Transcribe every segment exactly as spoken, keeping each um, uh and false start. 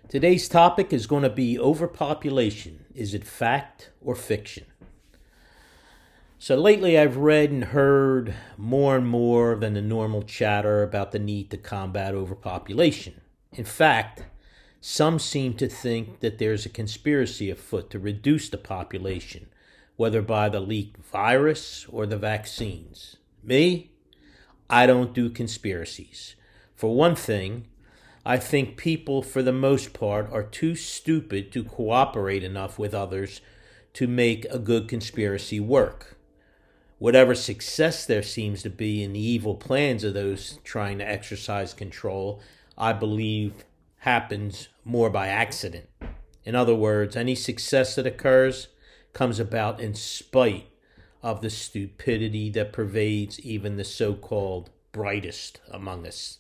Today's topic is going to be overpopulation. Is it fact or fiction? So lately I've read and heard more and more than the normal chatter about the need to combat overpopulation. In fact, some seem to think that there's a conspiracy afoot to reduce the population, whether by the leaked virus or the vaccines. Me? I don't do conspiracies. For one thing, I think people, for the most part, are too stupid to cooperate enough with others to make a good conspiracy work. Whatever success there seems to be in the evil plans of those trying to exercise control, I believe happens more by accident. In other words, any success that occurs comes about in spite of the stupidity that pervades even the so-called brightest among us.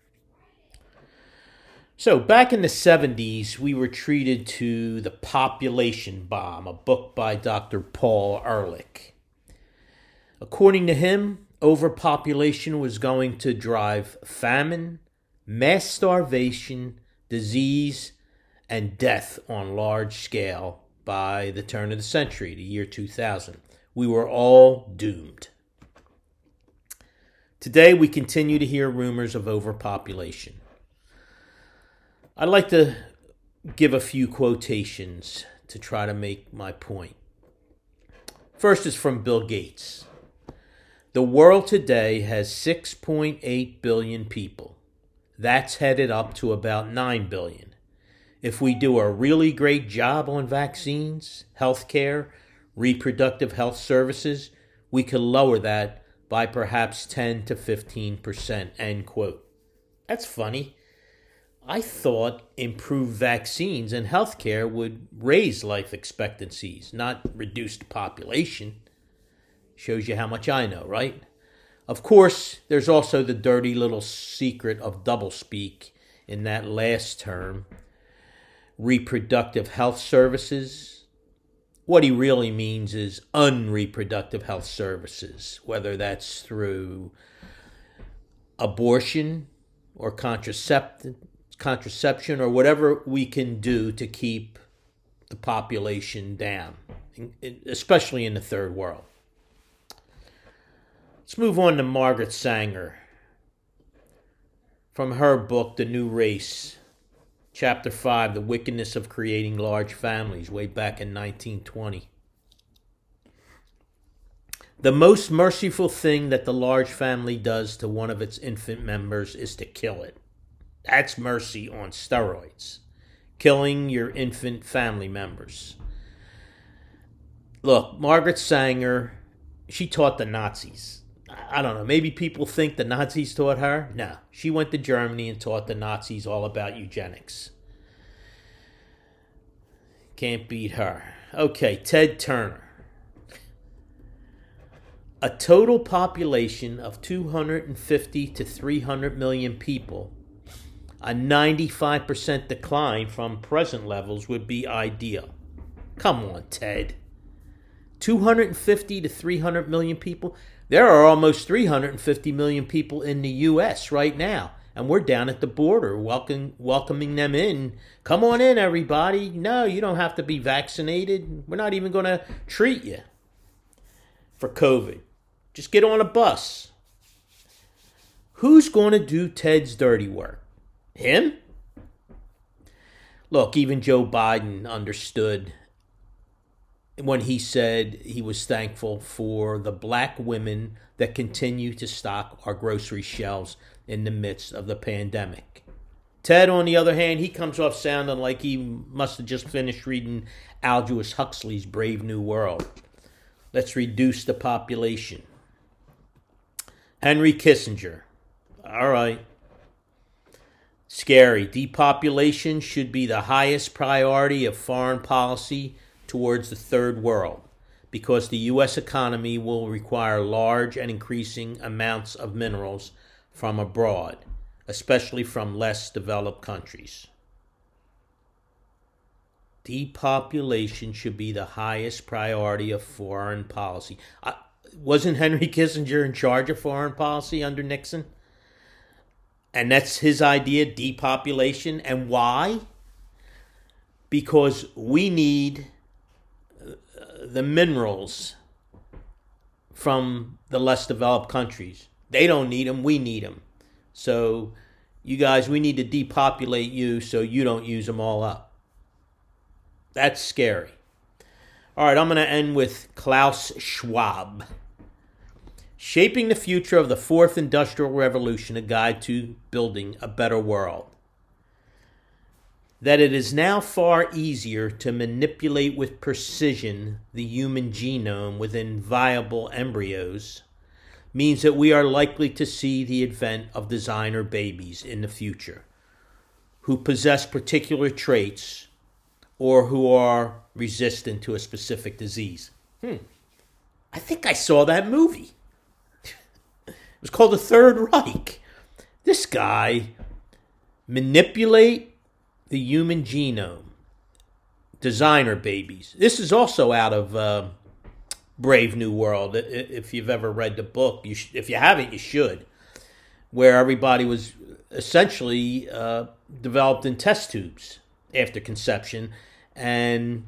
So back in the seventies, we were treated to The Population Bomb, a book by Doctor Paul Ehrlich. According to him, overpopulation was going to drive famine, mass starvation, disease, and death on large scale by the turn of the century, the year two thousand. We were all doomed. Today, we continue to hear rumors of overpopulation. I'd like to give a few quotations to try to make my point. First is from Bill Gates. The world today has six point eight billion people. That's headed up to about nine billion. If we do a really great job on vaccines, healthcare, reproductive health services, we could lower that by perhaps ten to fifteen percent, end quote. That's funny. I thought improved vaccines and healthcare would raise life expectancies, not reduce the population. Shows you how much I know, right? Of course, there's also the dirty little secret of doublespeak in that last term, reproductive health services. What he really means is unreproductive health services, whether that's through abortion or contraceptive, contraception or whatever we can do to keep the population down, especially in the third world. Let's move on to Margaret Sanger from her book, The New Race, Chapter five, The Wickedness of Creating Large Families, way back in nineteen twenty. The most merciful thing that the large family does to one of its infant members is to kill it. That's mercy on steroids. Killing your infant family members. Look, Margaret Sanger, she taught the Nazis. I don't know, maybe people think the Nazis taught her. No, she went to Germany and taught the Nazis all about eugenics. Can't beat her. Okay, Ted Turner. A total population of two hundred fifty to three hundred million people, a ninety-five percent decline from present levels would be ideal. Come on, Ted. two hundred fifty to three hundred million people? There are almost three hundred fifty million people in the U S right now, and we're down at the border welcome, welcoming them in. Come on in, everybody. No, you don't have to be vaccinated. We're not even going to treat you for COVID. Just get on a bus. Who's going to do Ted's dirty work? Him? Look, even Joe Biden understood when he said he was thankful for the black women that continue to stock our grocery shelves in the midst of the pandemic. Ted, on the other hand, he comes off sounding like he must have just finished reading Aldous Huxley's Brave New World. Let's reduce the population. Henry Kissinger. All right. Scary. Depopulation should be the highest priority of foreign policy towards the third world, because the U S economy will require large and increasing amounts of minerals from abroad, especially from less developed countries. Depopulation should be the highest priority of foreign policy. I, wasn't Henry Kissinger in charge of foreign policy under Nixon? And that's his idea, depopulation. And why? because we need the minerals from the less developed countries. They don't need them, we need them. So you guys, we need to depopulate you so you don't use them all up. That's scary. All right, I'm going to end with Klaus Schwab. Shaping the Future of the Fourth Industrial Revolution, a guide to building a better world. That it is now far easier to manipulate with precision the human genome within viable embryos means that we are likely to see the advent of designer babies in the future who possess particular traits or who are resistant to a specific disease. Hmm. I think I saw that movie. It was called The Third Reich. This guy manipulate the human genome, designer babies. This is also out of uh, Brave New World. If you've ever read the book, you sh- if you haven't, you should. Where everybody was essentially uh, developed in test tubes after conception, and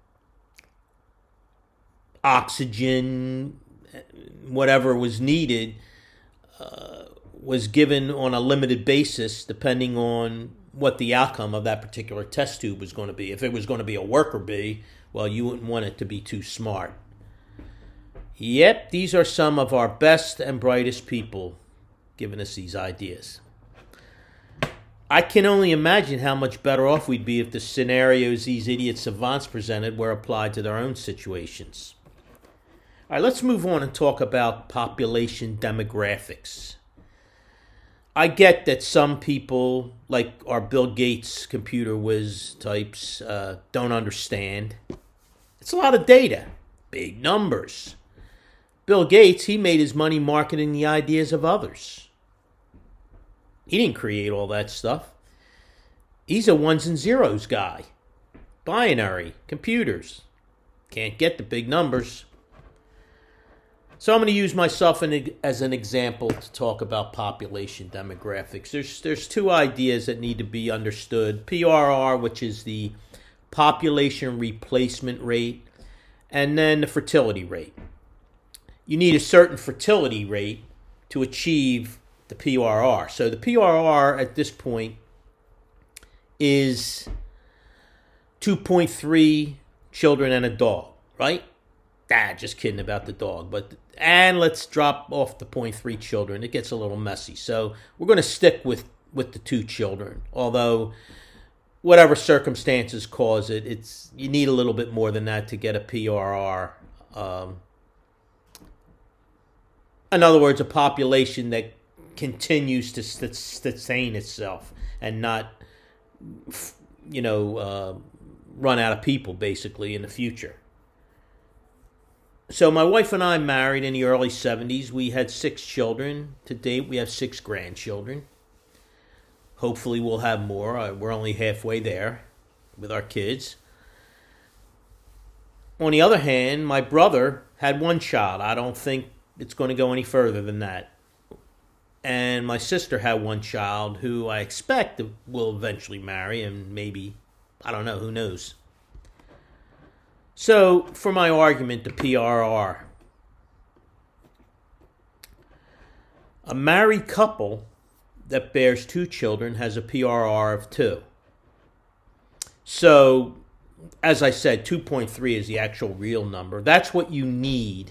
oxygen, whatever was needed, uh, was given on a limited basis depending on what the outcome of that particular test tube was going to be. If it was going to be a worker bee, well, you wouldn't want it to be too smart. Yep, these are some of our best and brightest people giving us these ideas. I can only imagine how much better off we'd be if the scenarios these idiot savants presented were applied to their own situations. All right, let's move on and talk about population demographics. I get that some people, like our Bill Gates computer whiz types, uh, don't understand. It's a lot of data, big numbers. Bill Gates, he made his money marketing the ideas of others. He didn't create all that stuff. He's a ones and zeros guy. Binary, computers. Can't get the big numbers. So I'm going to use myself as an example to talk about population demographics. There's there's two ideas that need to be understood. P R R, which is the population replacement rate, and then the fertility rate. You need a certain fertility rate to achieve the P R R. So the P R R at this point is two point three children and a dog, right? Ah, just kidding about the dog. But and let's drop off the zero point three children. It gets a little messy. So we're going to stick with, with the two children. Although whatever circumstances cause it, it's you need a little bit more than that to get a P R R. Um, in other words, a population that continues to sustain itself and not, you know, uh, run out of people, basically, in the future. So my wife and I married in the early seventies. We had six children. To date, we have six grandchildren. Hopefully we'll have more. We're only halfway there with our kids. On the other hand, my brother had one child. I don't think it's going to go any further than that. And my sister had one child who I expect will eventually marry and maybe, I don't know, who knows. So, for my argument, the P R R. A married couple that bears two children has a P R R of two. So, as I said, two point three is the actual real number. That's what you need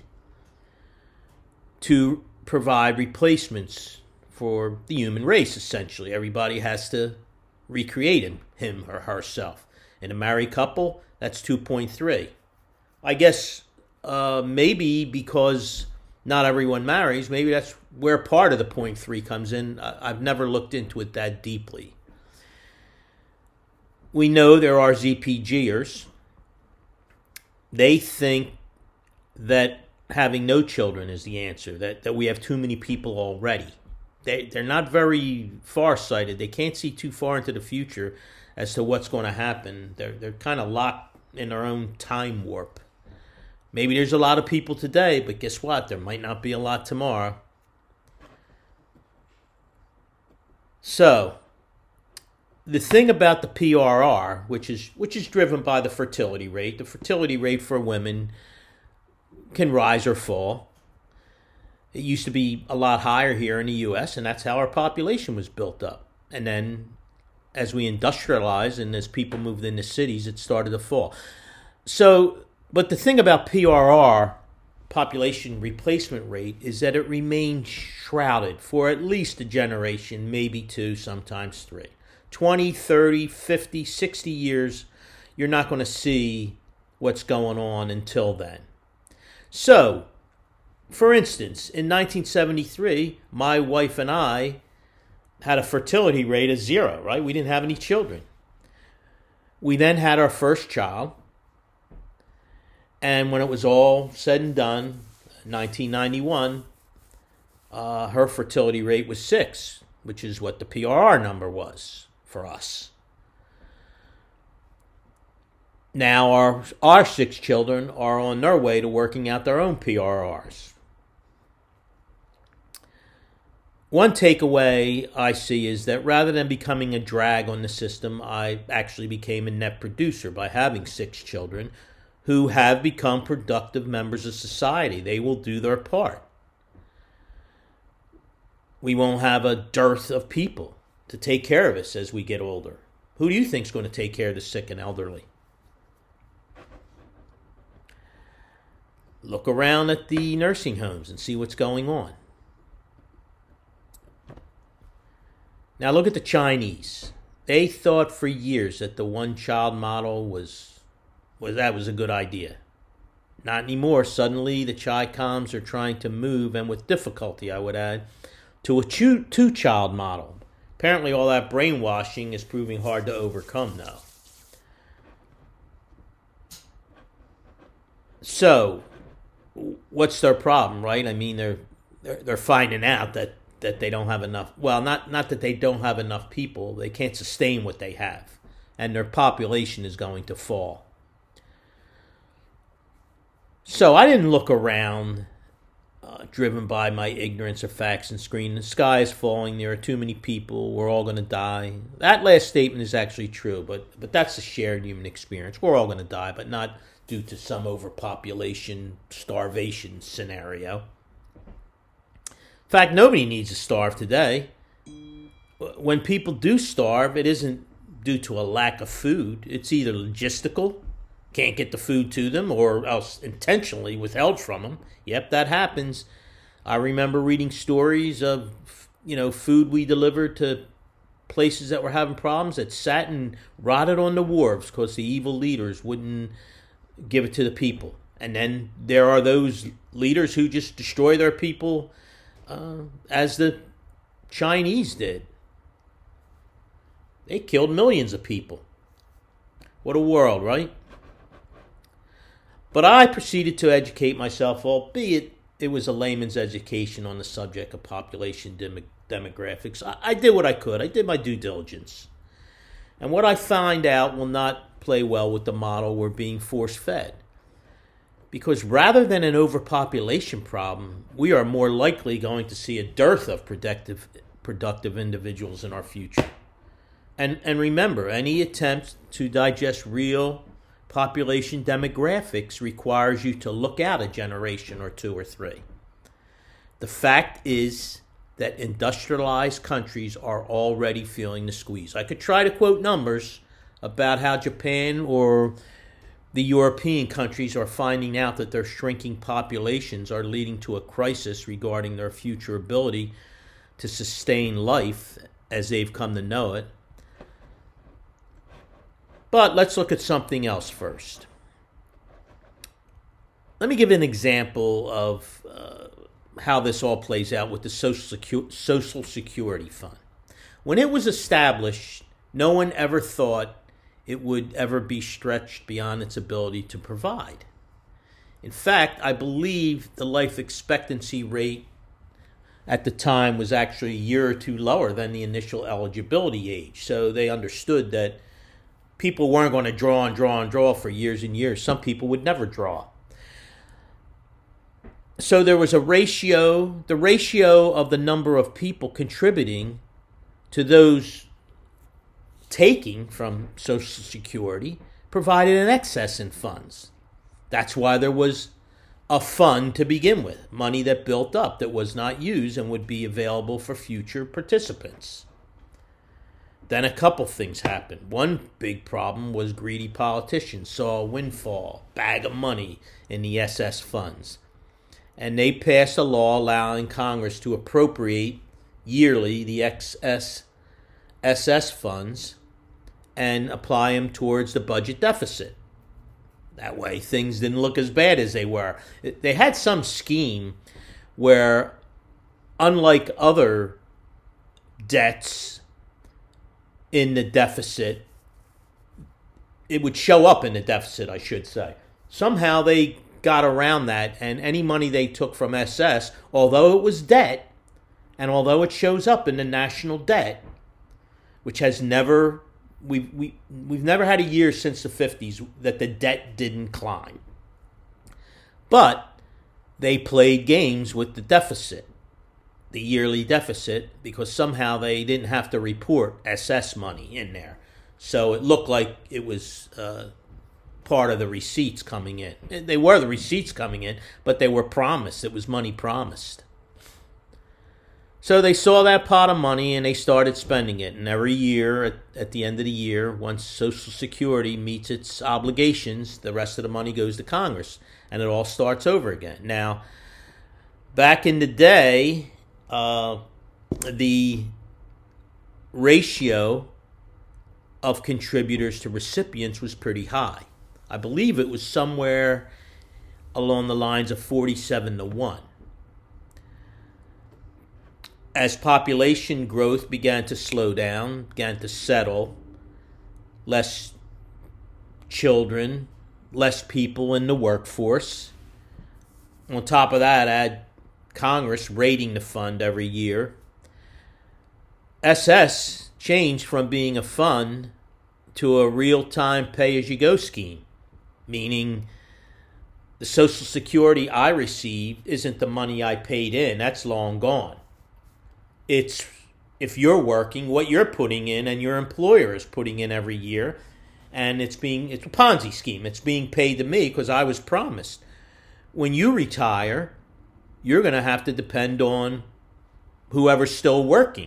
to provide replacements for the human race, essentially. Everybody has to recreate him, him or herself. In a married couple, that's two point three. I guess uh, maybe because not everyone marries, maybe that's where part of the point three comes in. I've never looked into it that deeply. We know there are Z P Gers. They think that having no children is the answer, that, that we have too many people already. They, they're not very far-sighted. They can't see too far into the future as to what's going to happen. They're, they're kind of locked in their own time warp. Maybe there's a lot of people today, but guess what? There might not be a lot tomorrow. So, the thing about the P R R, which is which is driven by the fertility rate, the fertility rate for women can rise or fall. It used to be a lot higher here in the U S, and that's how our population was built up. And then as we industrialized and as people moved into cities, it started to fall. So, but the thing about P R R, population replacement rate, is that it remains shrouded for at least a generation, maybe two, sometimes three. twenty, thirty, fifty, sixty years, you're not going to see what's going on until then. So, for instance, in nineteen seventy-three, my wife and I had a fertility rate of zero, right? We didn't have any children. We then had our first child. And when it was all said and done, nineteen ninety-one, uh, her fertility rate was six, which is what the P R R number was for us. Now our, our six children are on their way to working out their own P R Rs. One takeaway I see is that rather than becoming a drag on the system, I actually became a net producer by having six children who have become productive members of society. They will do their part. We won't have a dearth of people to take care of us as we get older. Who do you think is going to take care of the sick and elderly? Look around at the nursing homes and see what's going on. Now look at the Chinese. They thought for years that the one-child model was, was that was a good idea. Not anymore. Suddenly the Chi-Coms are trying to move, and with difficulty I would add, to a two, two-child model. Apparently all that brainwashing is proving hard to overcome now. So, what's their problem, right? I mean, they're they're, they're finding out that that they don't have enough, well, not, not that they don't have enough people, they can't sustain what they have, and their population is going to fall. So I didn't look around, uh, driven by my ignorance of facts and screen. The sky is falling, there are too many people, we're all going to die. That last statement is actually true, but, but that's a shared human experience. We're all going to die, but not due to some overpopulation, starvation scenario. In fact, nobody needs to starve today. When people do starve, it isn't due to a lack of food. It's either logistical, can't get the food to them, or else intentionally withheld from them. Yep, that happens. I remember reading stories of, you know, food we delivered to places that were having problems that sat and rotted on the wharves because the evil leaders wouldn't give it to the people. And then there are those leaders who just destroy their people, Uh, as the Chinese did. They killed millions of people. What a world, right? But I proceeded to educate myself, albeit it was a layman's education on the subject of population dem- demographics. I-, I did what I could. I did my due diligence. And what I find out will not play well with the model we're being force-fed. Because rather than an overpopulation problem, we are more likely going to see a dearth of productive, productive individuals in our future. And, and remember, any attempt to digest real population demographics requires you to look out a generation or two or three. The fact is that industrialized countries are already feeling the squeeze. I could try to quote numbers about how Japan or the European countries are finding out that their shrinking populations are leading to a crisis regarding their future ability to sustain life as they've come to know it. But let's look at something else first. Let me give an example of uh, how this all plays out with the Social, Secu- Social Security Fund. When it was established, no one ever thought it would ever be stretched beyond its ability to provide. In fact, I believe the life expectancy rate at the time was actually a year or two lower than the initial eligibility age. So they understood that people weren't going to draw and draw and draw for years and years. Some people would never draw. So there was a ratio, the ratio of the number of people contributing to those taking from Social Security provided an excess in funds. That's why there was a fund to begin with, money that built up that was not used and would be available for future participants. Then a couple things happened. One big problem was greedy politicians saw a windfall, bag of money in the S S funds. And they passed a law allowing Congress to appropriate yearly the excess S S funds and apply them towards the budget deficit. That way things didn't look as bad as they were. They had some scheme where, unlike other debts in the deficit, it would show up in the deficit, I should say. Somehow they got around that, and any money they took from S S, although it was debt, and although it shows up in the national debt, which has never, we've, we, we've never had a year since the fifties that the debt didn't climb. But they played games with the deficit, the yearly deficit, because somehow they didn't have to report S S money in there. So it looked like it was uh, part of the receipts coming in. They were the receipts coming in, but they were promised. It was money promised. So they saw that pot of money and they started spending it. And every year, at, at the end of the year, once Social Security meets its obligations, the rest of the money goes to Congress. And it all starts over again. Now, back in the day, uh, the ratio of contributors to recipients was pretty high. I believe it was somewhere along the lines of forty-seven to one. As population growth began to slow down, began to settle, less children, less people in the workforce. On top of that, add Congress raiding the fund every year. S S changed from being a fund to a real-time pay-as-you-go scheme, meaning the Social Security I received isn't the money I paid in. That's long gone. It's, if you're working, what you're putting in and your employer is putting in every year, and it's being, it's a Ponzi scheme. It's being paid to me because I was promised. When you retire, you're going to have to depend on whoever's still working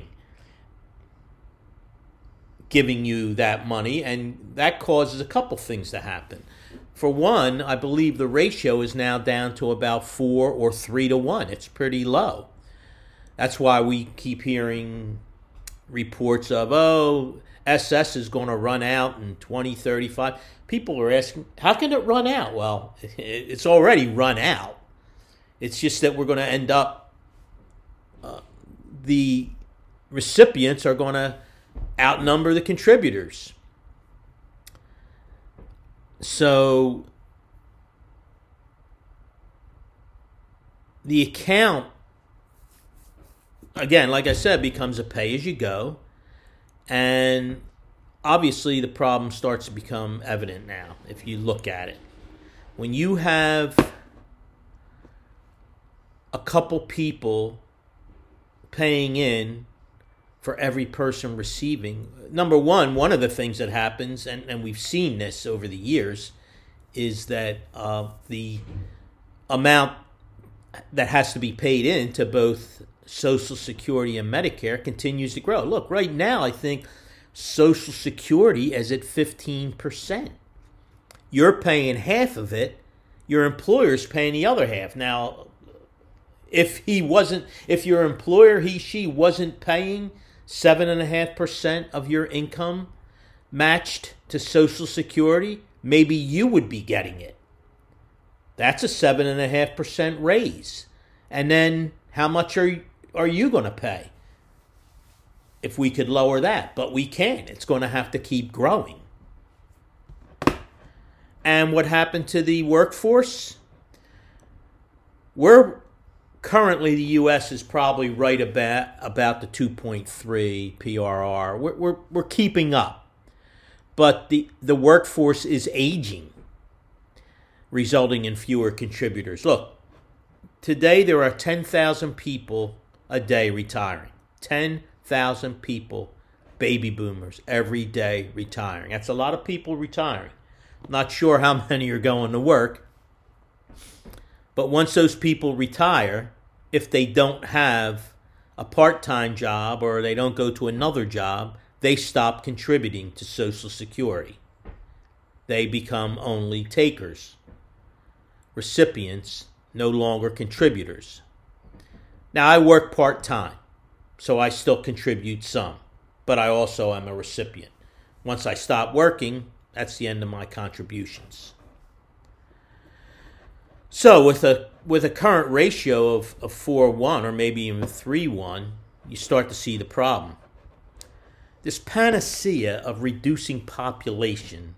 giving you that money, and that causes a couple things to happen. For one, I believe the ratio is now down to about four or three to one. It's pretty low. That's why we keep hearing reports of, oh, S S is going to run out in twenty thirty-five. People are asking, how can it run out? Well, it's already run out. It's just that we're going to end up, uh, the recipients are going to outnumber the contributors. So the account, again, like I said, becomes a pay-as-you-go, and obviously the problem starts to become evident now if you look at it. When you have a couple people paying in for every person receiving, number one, one of the things that happens, and, and we've seen this over the years, is that uh, the amount that has to be paid in to both Social Security and Medicare continues to grow. Look, right now, I think Social Security is at fifteen percent. You're paying half of it. Your employer's paying the other half. Now, if he wasn't, if your employer, he, she wasn't paying seven and a half percent of your income matched to Social Security, maybe you would be getting it. That's a seven and a half percent raise. And then how much are you, are you going to pay? If we could lower that, but we can't. It's going to have to keep growing. And what happened to the workforce? We're currently, the U S is probably right about about the two point three P R R. We're we're, we're keeping up, but the the workforce is aging, resulting in fewer contributors. Look, today there are ten thousand people a day retiring. ten thousand people baby boomers every day retiring. That's a lot of people retiring. Not sure how many are going to work. But once those people retire, if they don't have a part-time job or they don't go to another job, they stop contributing to Social Security. They become only takers, recipients, no longer contributors. Now, I work part-time, so I still contribute some, but I also am a recipient. Once I stop working, that's the end of my contributions. So with a with a current ratio of, of four one or maybe even three one, you start to see the problem. This panacea of reducing population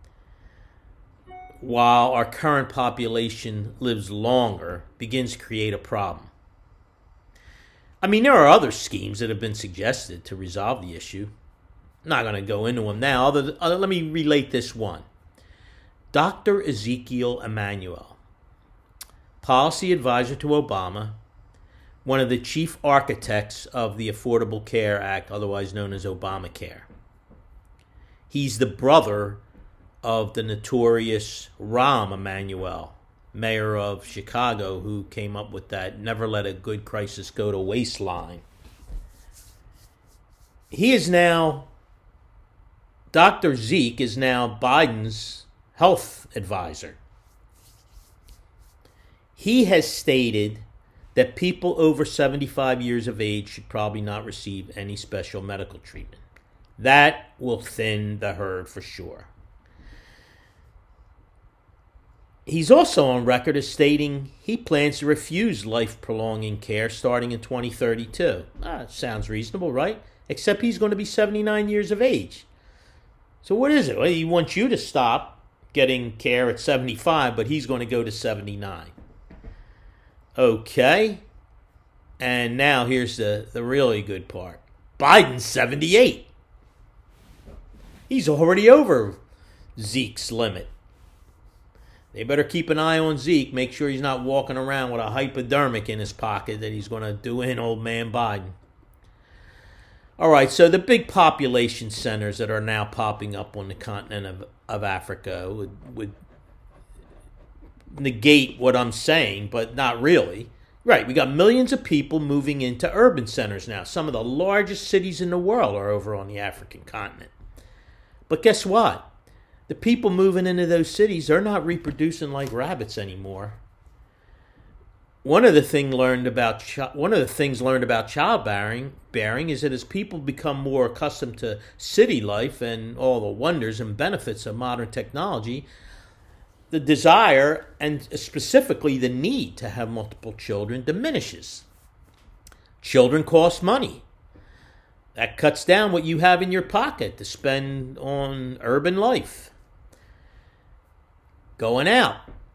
while our current population lives longer begins to create a problem. I mean, there are other schemes that have been suggested to resolve the issue. I'm not going to go into them now. Other, other, let me relate this one. Doctor Ezekiel Emanuel, policy advisor to Obama, one of the chief architects of the Affordable Care Act, otherwise known as Obamacare. He's the brother of the notorious Rahm Emanuel, mayor of Chicago, who came up with that never let a good crisis go to waste line. He is now, Doctor Zeke is now Biden's health advisor. He has stated that people over seventy-five years of age should probably not receive any special medical treatment. That will thin the herd for sure. He's also on record as stating he plans to refuse life-prolonging care starting in twenty thirty-two. Ah, sounds reasonable, right? Except he's going to be seventy-nine years of age. So what is it? Well, he wants you to stop getting care at seventy-five, but he's going to go to seventy-nine. Okay. And now here's the, the really good part. Biden's seventy-eight. He's already over Zeke's limit. They better keep an eye on Zeke. Make sure he's not walking around with a hypodermic in his pocket that he's going to do in old man Biden. All right, so the big population centers that are now popping up on the continent of, of Africa would, would negate what I'm saying, but not really. Right, we got millions of people moving into urban centers now. Some of the largest cities in the world are over on the African continent. But guess what? The people moving into those cities, they're not reproducing like rabbits anymore. One of the thing learned about one of the things learned about childbearing bearing is that as people become more accustomed to city life and all the wonders and benefits of modern technology, the desire and specifically the need to have multiple children diminishes. Children cost money. That cuts down what you have in your pocket to spend on urban life. Going out.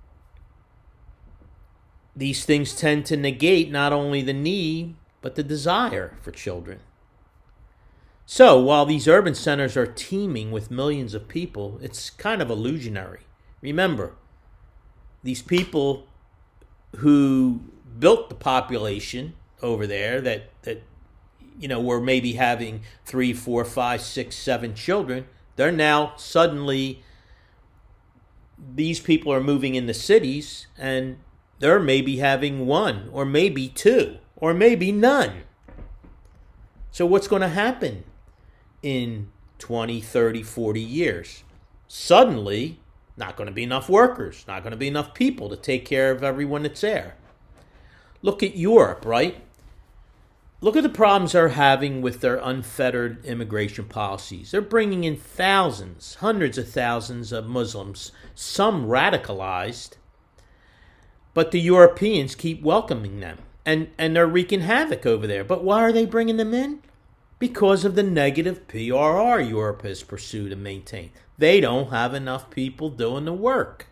These things tend to negate not only the need, but the desire for children. So, while these urban centers are teeming with millions of people, it's kind of illusionary. Remember, these people who built the population over there that, that you know, were maybe having three, four, five, six, seven children, they're now suddenly, these people are moving into cities and they're maybe having one or maybe two or maybe none. So what's going to happen in twenty, thirty, forty years? Suddenly, not going to be enough workers, not going to be enough people to take care of everyone that's there. Look at Europe, right? Look at the problems they're having with their unfettered immigration policies. They're bringing in thousands, hundreds of thousands of Muslims, some radicalized, but the Europeans keep welcoming them, and, and they're wreaking havoc over there. But why are they bringing them in? Because of the negative P R R Europe has pursued and maintained. They don't have enough people doing the work.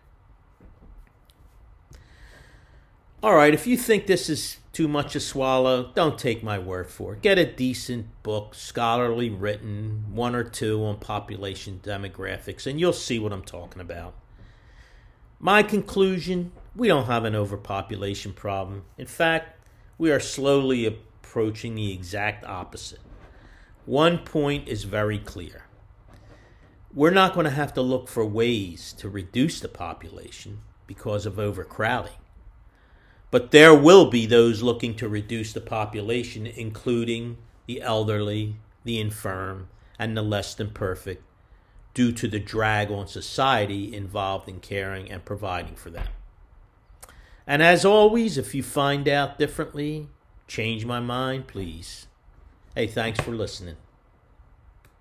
All right, if you think this is too much to swallow, don't take my word for it. Get a decent book, scholarly written, one or two on population demographics, and you'll see what I'm talking about. My conclusion, we don't have an overpopulation problem. In fact, we are slowly approaching the exact opposite. One point is very clear. We're not going to have to look for ways to reduce the population because of overcrowding. But there will be those looking to reduce the population, including the elderly, the infirm, and the less than perfect, due to the drag on society involved in caring and providing for them. And as always, if you find out differently, change my mind, please. Hey, thanks for listening.